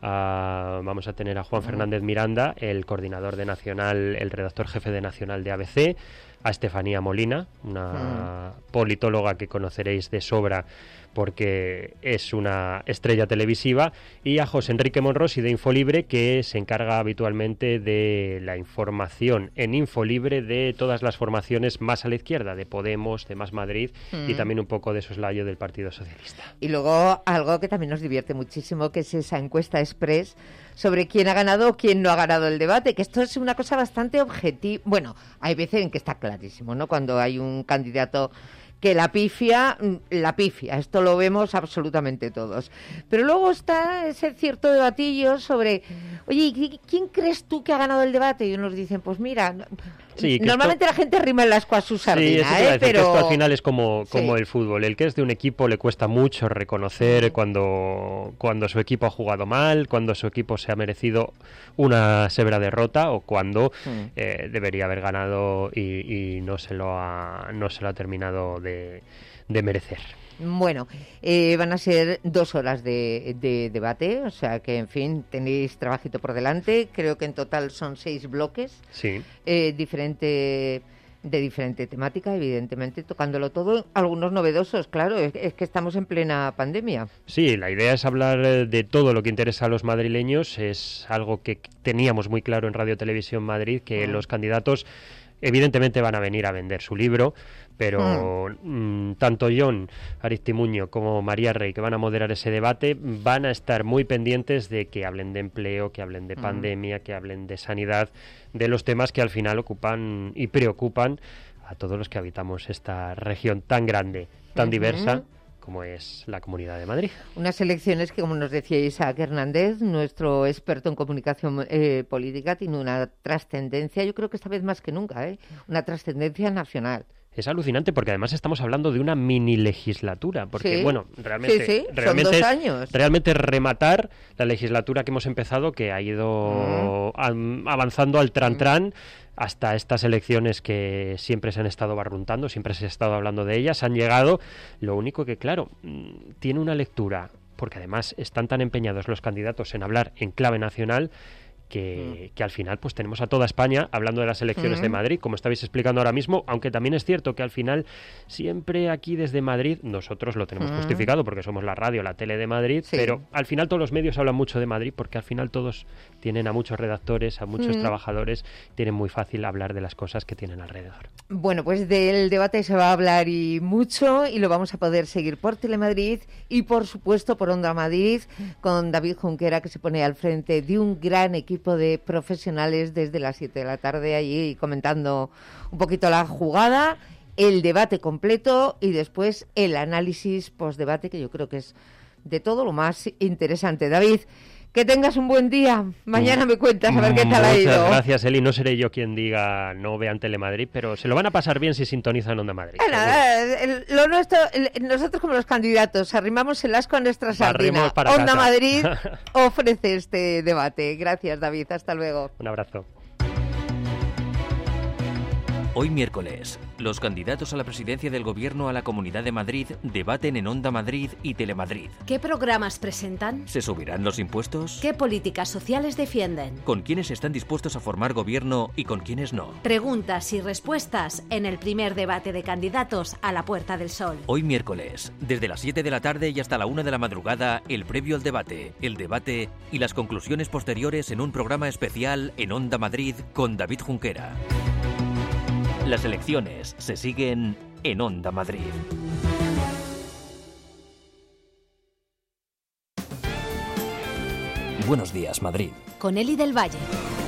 Uh, vamos a tener a Juan Fernández Miranda, el coordinador de Nacional, el redactor jefe de Nacional de A B C, a Estefanía Molina, una mm. politóloga que conoceréis de sobra porque es una estrella televisiva, y a José Enrique Monrosi de Infolibre, que se encarga habitualmente de la información en Infolibre de todas las formaciones más a la izquierda, de Podemos, de Más Madrid mm. y también un poco de soslayo del Partido Socialista. Y luego algo que también nos divierte muchísimo, que es esa encuesta express sobre quién ha ganado o quién no ha ganado el debate, que esto es una cosa bastante objetiva. Bueno, hay veces en que está clarísimo, ¿no? Cuando hay un candidato que la pifia, la pifia, esto lo vemos absolutamente todos. Pero luego está ese cierto debatillo sobre, oye, ¿quién crees tú que ha ganado el debate? Y unos dicen, pues mira, sí, normalmente esto... la gente rima en las cuas su sardina, sí, ¿eh? Pero esto al final es como, como sí. el fútbol. El que es de un equipo le cuesta mucho reconocer sí. cuando, cuando su equipo ha jugado mal, cuando su equipo se ha merecido una severa derrota o cuando sí. eh, debería haber ganado y, y no se lo ha, no se lo ha terminado de, de merecer. Bueno, eh, van a ser dos horas de, de debate, o sea que, en fin, tenéis trabajito por delante. Creo que en total son seis bloques, sí. eh, diferente, de diferente temática, evidentemente, tocándolo todo. Algunos novedosos, claro, es, es que estamos en plena pandemia. Sí, la idea es hablar de todo lo que interesa a los madrileños. Es algo que teníamos muy claro en Radio Televisión Madrid, que ah. los candidatos evidentemente van a venir a vender su libro, pero mm. mmm, tanto Jon Aristimuño como María Rey, que van a moderar ese debate, van a estar muy pendientes de que hablen de empleo, que hablen de mm. pandemia, que hablen de sanidad, de los temas que al final ocupan y preocupan a todos los que habitamos esta región tan grande, tan uh-huh. diversa como es la Comunidad de Madrid. Unas elecciones que, como nos decía Isaac Hernández, nuestro experto en comunicación eh, política, tiene una trascendencia, yo creo que esta vez más que nunca, ¿eh? una trascendencia nacional. Es alucinante porque además estamos hablando de una mini legislatura, porque sí, bueno, realmente, sí, sí, realmente, son dos años. realmente rematar la legislatura que hemos empezado, que ha ido mm. avanzando al tran-tran, hasta estas elecciones que siempre se han estado barruntando, siempre se ha estado hablando de ellas, han llegado. Lo único que, claro, tiene una lectura, porque además están tan empeñados los candidatos en hablar en clave nacional, que, que al final pues tenemos a toda España hablando de las elecciones uh-huh. de Madrid, como estabais explicando ahora mismo, aunque también es cierto que al final siempre aquí desde Madrid, nosotros lo tenemos uh-huh. justificado porque somos la radio, la tele de Madrid, sí. pero al final todos los medios hablan mucho de Madrid porque al final todos tienen a muchos redactores, a muchos uh-huh. trabajadores, tienen muy fácil hablar de las cosas que tienen alrededor. Bueno, pues del debate se va a hablar y mucho, y lo vamos a poder seguir por Telemadrid y por supuesto por Onda Madrid, con David Junquera, que se pone al frente de un gran equipo de profesionales desde las siete de la tarde allí comentando un poquito la jugada, el debate completo y después el análisis post-debate, que yo creo que es de todo lo más interesante. David, que tengas un buen día. Mañana me cuentas a ver qué tal ha ido. Muchas gracias, Eli. No seré yo quien diga no vean Telemadrid, pero se lo van a pasar bien si sintonizan Onda Madrid. Bueno, el, lo nuestro, el, nosotros como los candidatos arrimamos el asco a nuestra sardina. Onda casa. Madrid ofrece este debate. Gracias, David. Hasta luego. Un abrazo. Hoy miércoles, los candidatos a la presidencia del Gobierno a la Comunidad de Madrid debaten en Onda Madrid y Telemadrid. ¿Qué programas presentan? ¿Se subirán los impuestos? ¿Qué políticas sociales defienden? ¿Con quiénes están dispuestos a formar gobierno y con quiénes no? Preguntas y respuestas en el primer debate de candidatos a la Puerta del Sol. Hoy miércoles, desde las siete de la tarde y hasta la una de la madrugada, el previo al debate, el debate y las conclusiones posteriores en un programa especial en Onda Madrid con David Junquera. Las elecciones se siguen en Onda Madrid. Buenos días, Madrid. Con Eli del Valle.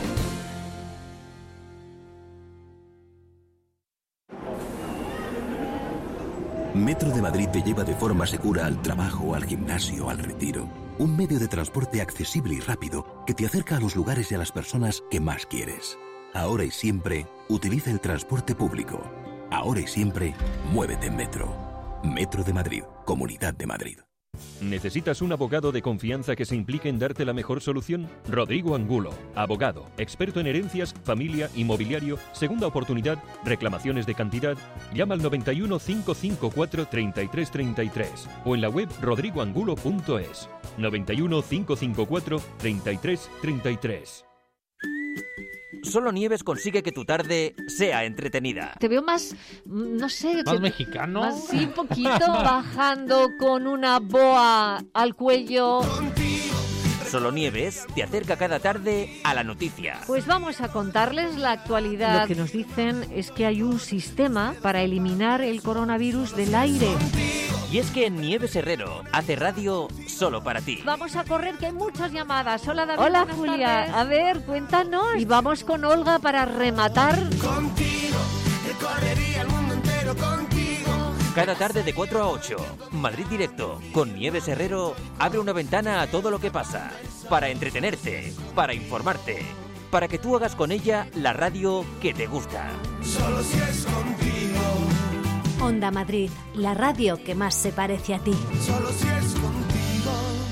Metro de Madrid te lleva de forma segura al trabajo, al gimnasio, al retiro. Un medio de transporte accesible y rápido que te acerca a los lugares y a las personas que más quieres. Ahora y siempre, utiliza el transporte público. Ahora y siempre, muévete en Metro. Metro de Madrid, Comunidad de Madrid. ¿Necesitas un abogado de confianza que se implique en darte la mejor solución? Rodrigo Angulo, abogado, experto en herencias, familia, inmobiliario, segunda oportunidad, reclamaciones de cantidad. Llama al noventa y uno, cinco cinco cuatro, treinta y tres treinta y tres o en la web rodrigo angulo punto es. noventa y uno, cinco cinco cuatro, treinta y tres treinta y tres. Solo Nieves consigue que tu tarde sea entretenida. Te veo más, no sé... ¿Más que, mexicano? Más, sí, un poquito. Bajando con una boa al cuello. Solo Nieves te acerca cada tarde a la noticia. Pues vamos a contarles la actualidad. Lo que nos dicen es que hay un sistema para eliminar el coronavirus del aire. Y es que Nieves Herrero hace radio solo para ti. Vamos a correr, que hay muchas llamadas. Hola, David. Hola, buenas Julia. tardes. A ver, cuéntanos. Y vamos con Olga para rematar. Contigo, recorrería el mundo entero contigo. Cada tarde de cuatro a ocho, Madrid Directo, con Nieves Herrero, abre una ventana a todo lo que pasa. Para entretenerte, para informarte, para que tú hagas con ella la radio que te gusta. Solo si es contigo. Onda Madrid, la radio que más se parece a ti. Solo si es contigo.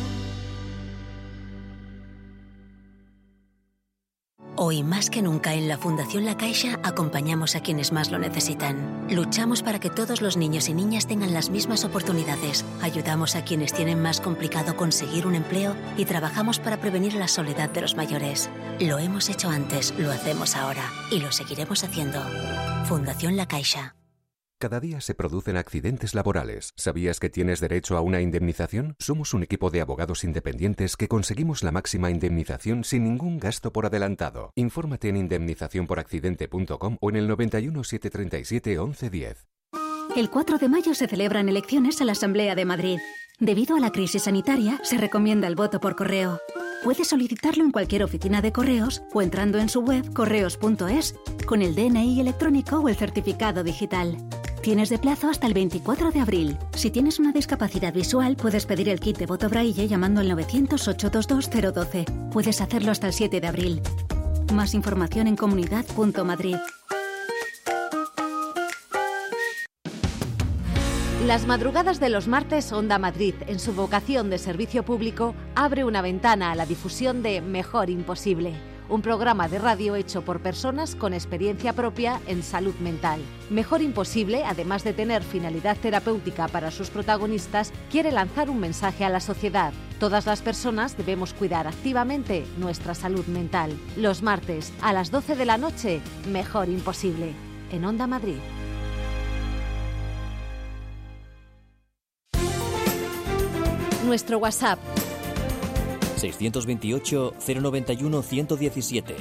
Hoy más que nunca en la Fundación La Caixa acompañamos a quienes más lo necesitan. Luchamos para que todos los niños y niñas tengan las mismas oportunidades. Ayudamos a quienes tienen más complicado conseguir un empleo y trabajamos para prevenir la soledad de los mayores. Lo hemos hecho antes, lo hacemos ahora y lo seguiremos haciendo. Fundación La Caixa. Cada día se producen accidentes laborales. ¿Sabías que tienes derecho a una indemnización? Somos un equipo de abogados independientes que conseguimos la máxima indemnización sin ningún gasto por adelantado. Infórmate en indemnización por accidente punto com o en el noventa y uno, setecientos treinta y siete, once diez. El cuatro de mayo se celebran elecciones a la Asamblea de Madrid. Debido a la crisis sanitaria, se recomienda el voto por correo. Puedes solicitarlo en cualquier oficina de correos o entrando en su web correos punto es con el D N I electrónico o el certificado digital. Tienes de plazo hasta el veinticuatro de abril. Si tienes una discapacidad visual, puedes pedir el kit de voto braille llamando al novecientos, ochocientos veintidós, cero doce. Puedes hacerlo hasta el siete de abril. Más información en comunidad punto madrid. Las madrugadas de los martes, Onda Madrid, en su vocación de servicio público, abre una ventana a la difusión de Mejor Imposible, un programa de radio hecho por personas con experiencia propia en salud mental. Mejor Imposible, además de tener finalidad terapéutica para sus protagonistas, quiere lanzar un mensaje a la sociedad. Todas las personas debemos cuidar activamente nuestra salud mental. Los martes, a las doce de la noche, Mejor Imposible, en Onda Madrid. Nuestro WhatsApp seiscientos veintiocho, cero noventa y uno, ciento diecisiete.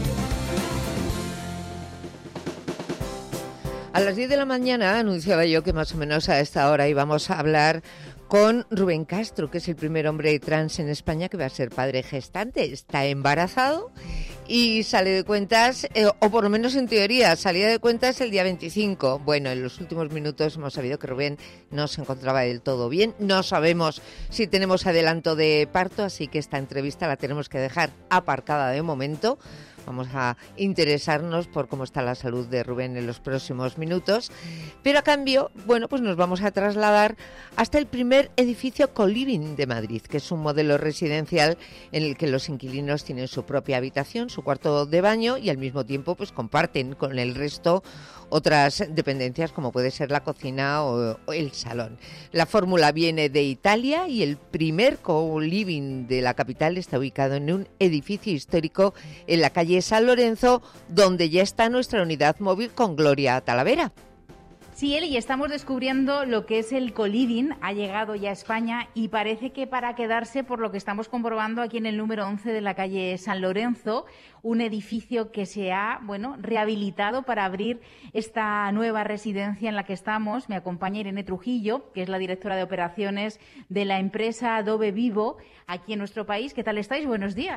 A las diez de la mañana anunciaba yo que más o menos a esta hora íbamos a hablar con Rubén Castro, que es el primer hombre trans en España que va a ser padre gestante. Está embarazado y sale de cuentas, eh, o por lo menos en teoría, salía de cuentas el día veinticinco. Bueno, en los últimos minutos hemos sabido que Rubén no se encontraba del todo bien. No sabemos si tenemos adelanto de parto, así que esta entrevista la tenemos que dejar aparcada de momento. Vamos a interesarnos por cómo está la salud de Rubén en los próximos minutos. Pero a cambio, bueno, pues nos vamos a trasladar hasta el primer edificio co-living de Madrid, que es un modelo residencial en el que los inquilinos tienen su propia habitación, su cuarto de baño y al mismo tiempo pues comparten con el resto otras dependencias como puede ser la cocina o, o el salón. La fórmula viene de Italia y el primer co-living de la capital está ubicado en un edificio histórico en la calle San Lorenzo, donde ya está nuestra unidad móvil con Gloria Talavera. Sí, Eli, estamos descubriendo lo que es el co-living, ha llegado ya a España y parece que para quedarse, por lo que estamos comprobando aquí en el número once de la calle San Lorenzo, un edificio que se ha, bueno, rehabilitado para abrir esta nueva residencia en la que estamos. Me acompaña Irene Trujillo, que es la directora de operaciones de la empresa Adobe Vivo aquí en nuestro país. ¿Qué tal estáis? Buenos días.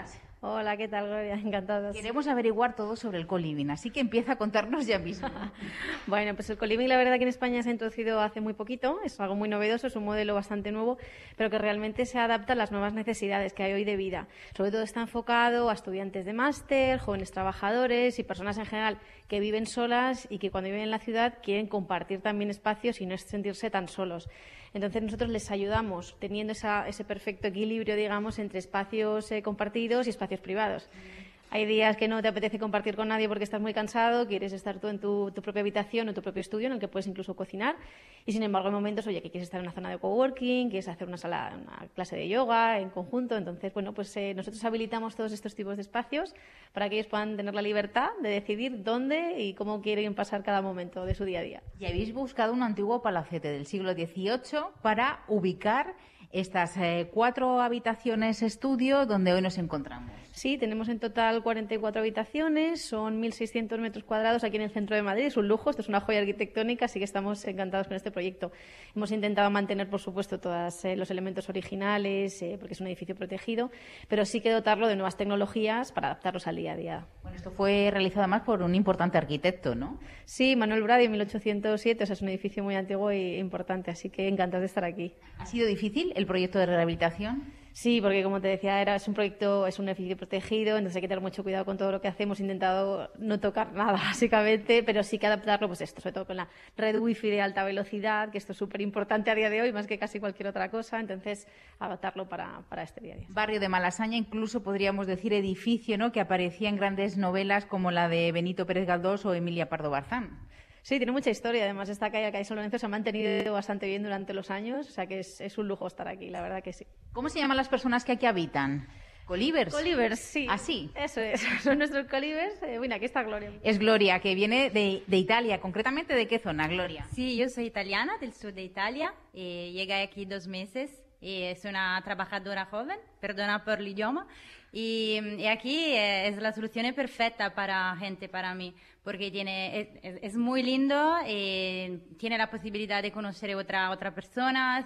Hola, ¿qué tal, Gloria? Encantados. Queremos averiguar todo sobre el co-living, así que empieza a contarnos ya mismo. Bueno, pues el co-living, la verdad que en España se ha introducido hace muy poquito, es algo muy novedoso, es un modelo bastante nuevo, pero que realmente se adapta a las nuevas necesidades que hay hoy de vida. Sobre todo está enfocado a estudiantes de máster, jóvenes trabajadores y personas en general que viven solas y que cuando viven en la ciudad quieren compartir también espacios y no sentirse tan solos. Entonces nosotros les ayudamos teniendo esa, ese perfecto equilibrio, digamos, entre espacios eh, compartidos y espacios privados. Hay días que no te apetece compartir con nadie porque estás muy cansado, quieres estar tú en tu, tu propia habitación o tu propio estudio en el que puedes incluso cocinar y sin embargo hay momentos, oye, que quieres estar en una zona de coworking, quieres hacer una sala, una clase de yoga en conjunto. Entonces, bueno, pues eh, nosotros habilitamos todos estos tipos de espacios para que ellos puedan tener la libertad de decidir dónde y cómo quieren pasar cada momento de su día a día. Y habéis buscado un antiguo palacete del siglo dieciocho para ubicar estas eh, cuatro habitaciones estudio donde hoy nos encontramos. Sí, tenemos en total cuarenta y cuatro habitaciones, son mil seiscientos metros cuadrados aquí en el centro de Madrid, es un lujo, esto es una joya arquitectónica, así que estamos encantados con este proyecto. Hemos intentado mantener, por supuesto, todos eh, los elementos originales, eh, porque es un edificio protegido, pero sí que dotarlo de nuevas tecnologías para adaptarlos al día a día. Bueno, esto fue realizado además por un importante arquitecto, ¿no? Sí, Manuel Bradi, en mil ochocientos siete, o sea, es un edificio muy antiguo e importante, así que encantados de estar aquí. ¿Ha sido difícil el proyecto de rehabilitación? Sí, porque como te decía, era, es un proyecto, es un edificio protegido, entonces hay que tener mucho cuidado con todo lo que hacemos. He intentado no tocar nada, básicamente, pero sí que adaptarlo, pues esto, sobre todo con la red wifi de alta velocidad, que esto es súper importante a día de hoy, más que casi cualquier otra cosa, entonces adaptarlo para, para este día a día. Barrio de Malasaña, incluso podríamos decir edificio, ¿no?, que aparecía en grandes novelas como la de Benito Pérez Galdós o Emilia Pardo Bazán. Sí, tiene mucha historia. Además, esta calle, la calle San Lorenzo, se ha mantenido bastante bien durante los años. O sea, que es, es un lujo estar aquí, la verdad que sí. ¿Cómo se llaman las personas que aquí habitan? ¿Colivers? Colivers, sí. ¿Ah, sí? Eso es. Son nuestros colivers. Eh, bueno, aquí está Gloria. Es Gloria, que viene de, de Italia. ¿Concretamente de qué zona, Gloria? Sí, yo soy italiana, del sur de Italia. Eh, llegué aquí dos meses. Eh, soy una trabajadora joven, perdona por el idioma. Y, y aquí eh, es la solución perfecta para gente, para mí, porque tiene, es, es muy lindo, eh, tiene la posibilidad de conocer a otra, otras personas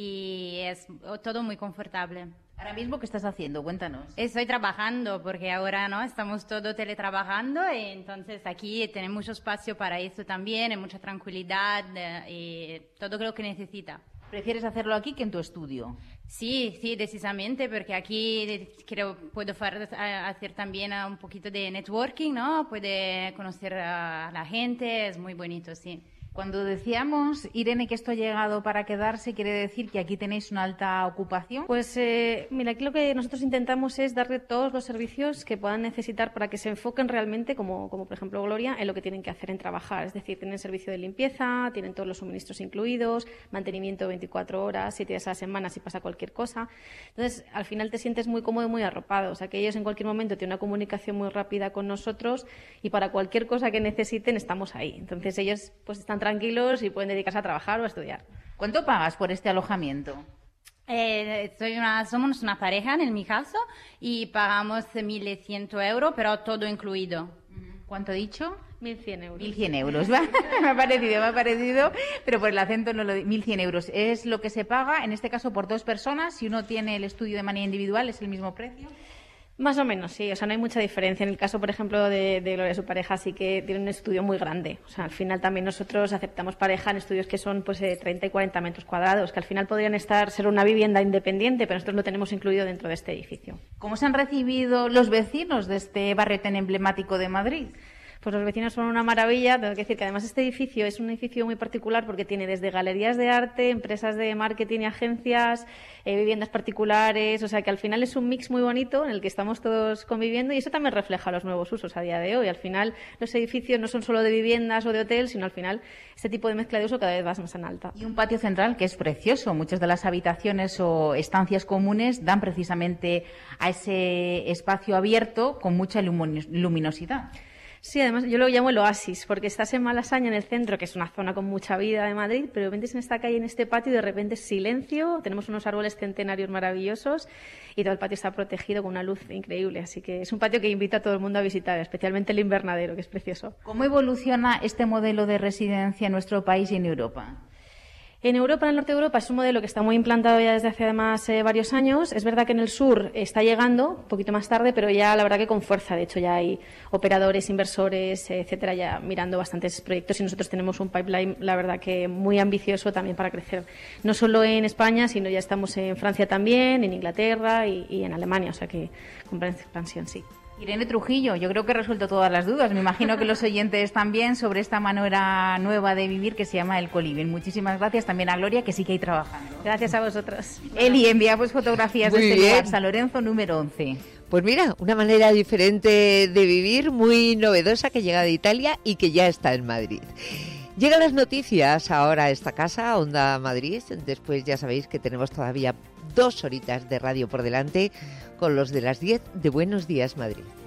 y es todo muy confortable. Ahora mismo, ¿qué estás haciendo? Cuéntanos. Estoy trabajando porque ahora no estamos todos teletrabajando y entonces aquí tenemos mucho espacio para eso también, hay mucha tranquilidad eh, y todo lo que necesita. ¿Prefieres hacerlo aquí que en tu estudio? Sí, sí, decisamente, porque aquí creo puedo hacer también un poquito de networking, ¿no? Puede conocer a la gente, es muy bonito, sí. Cuando decíamos, Irene, que esto ha llegado para quedarse, ¿quiere decir que aquí tenéis una alta ocupación? Pues eh, mira, aquí lo que nosotros intentamos es darle todos los servicios que puedan necesitar para que se enfoquen realmente, como, como por ejemplo Gloria, en lo que tienen que hacer en trabajar. Es decir, tienen servicio de limpieza, tienen todos los suministros incluidos, mantenimiento veinticuatro horas, siete días a la semana si pasa cualquier cosa. Entonces, al final te sientes muy cómodo y muy arropado. O sea, que ellos en cualquier momento tienen una comunicación muy rápida con nosotros y para cualquier cosa que necesiten estamos ahí. Entonces, ellos pues están tranquilos y pueden dedicarse a trabajar o a estudiar. ¿Cuánto pagas por este alojamiento? Eh, soy una, somos una pareja en mi caso y pagamos mil cien euros, pero todo incluido. ¿Cuánto he dicho? mil cien euros. mil cien euros, ¿va? me ha parecido, me ha parecido, pero por el acento no lo digo. mil cien euros es lo que se paga, en este caso por dos personas. Si uno tiene el estudio de manera individual, ¿es el mismo precio? Más o menos, sí. O sea, no hay mucha diferencia. En el caso, por ejemplo, de, de Gloria, su pareja, sí que tiene un estudio muy grande. O sea, al final también nosotros aceptamos pareja en estudios que son pues de treinta y cuarenta metros cuadrados, que al final podrían estar ser una vivienda independiente, pero nosotros lo tenemos incluido dentro de este edificio. ¿Cómo se han recibido los vecinos de este barrio tan emblemático de Madrid? Pues los vecinos son una maravilla. Tengo que decir que además este edificio es un edificio muy particular porque tiene desde galerías de arte, empresas de marketing y agencias, eh, viviendas particulares. O sea que al final es un mix muy bonito en el que estamos todos conviviendo y eso también refleja los nuevos usos a día de hoy. Al final los edificios no son solo de viviendas o de hotel, sino al final este tipo de mezcla de uso cada vez va más en alta. Y un patio central que es precioso. Muchas de las habitaciones o estancias comunes dan precisamente a ese espacio abierto con mucha luminosidad. Sí, además yo lo llamo el oasis, porque estás en Malasaña, en el centro, que es una zona con mucha vida de Madrid, pero vendes en esta calle, en este patio, y de repente es silencio, tenemos unos árboles centenarios maravillosos y todo el patio está protegido con una luz increíble. Así que es un patio que invita a todo el mundo a visitar, especialmente el invernadero, que es precioso. ¿Cómo evoluciona este modelo de residencia en nuestro país y en Europa? En Europa, en el norte de Europa, es un modelo que está muy implantado ya desde hace además eh, varios años. Es verdad que en el sur está llegando, un poquito más tarde, pero ya la verdad que con fuerza. De hecho, ya hay operadores, inversores, eh, etcétera, ya mirando bastantes proyectos y nosotros tenemos un pipeline, la verdad que muy ambicioso también para crecer. No solo en España, sino ya estamos en Francia también, en Inglaterra y, y en Alemania, o sea que con expansión, sí. Irene Trujillo, yo creo que he resuelto todas las dudas. Me imagino que los oyentes también sobre esta manera nueva de vivir que se llama el coliving. Muchísimas gracias también a Gloria, que sí que hay trabajando. Gracias a vosotros. Eli, enviamos fotografías Muy de este bien. lugar, San Lorenzo número once. Pues mira, una manera diferente de vivir, muy novedosa, que llega de Italia y que ya está en Madrid. Llegan las noticias ahora a esta casa, Onda Madrid. Después ya sabéis que tenemos todavía dos horitas de radio por delante con los de las diez de Buenos Días Madrid.